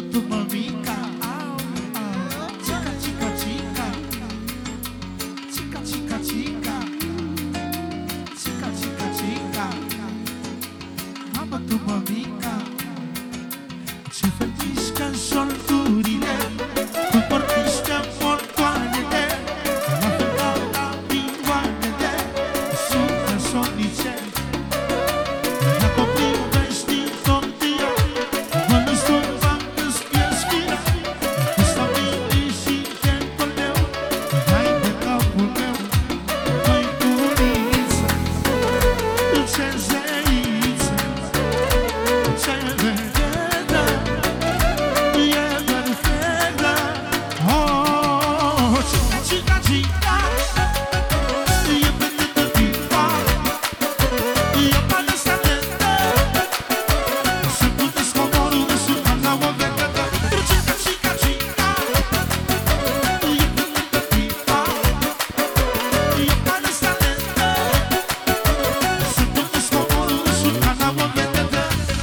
tu mămica. Chica, chica, chica. Chica, chica, chica. Chica, chica, chica. Mamă, tu mămica. Ce fetișcă în șoldurile, cu portiște portoanele, la fel ca la pingoanele, sună somnice. Dacă privești din tortia, mă lăsăm facă-ți piesfira, cu stabilii și tempul meu, hai de capul meu, măi curiță, ce zeiță, ce vedere, e perfectă. Oh, chica, chica, e perfectă tipa, e palestinentă, se pute scovorul de sus la o vedetă. Chica, chica, chica, e perfectă tipa, e palestinentă, se pute scovorul de sus la o vedetă.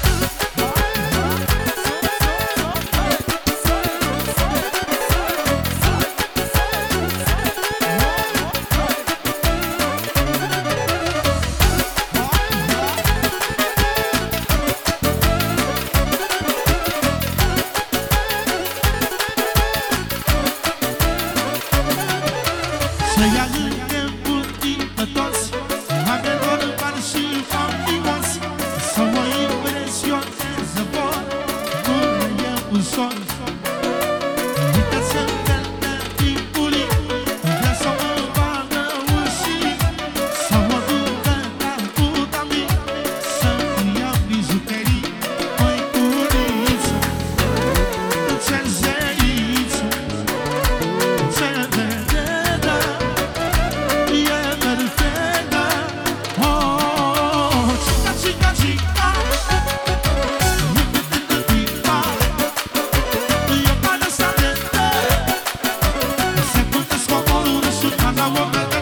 Să ia îndemnul pe toți, oamenilor mari și faimoși, să mă impresioneze vor, nu e ușor. Uite-ți în verde timpului, vrea să mă vadă ușii, să mă ducă la puta mea, să-mi iau bijuterii, măi curiță, ce zeiță, ce vedere, e perfectă. Oh, chica, chica, chica, e perfectă tipa, e palestinentă, se pute scovorul de sus la o vedetă.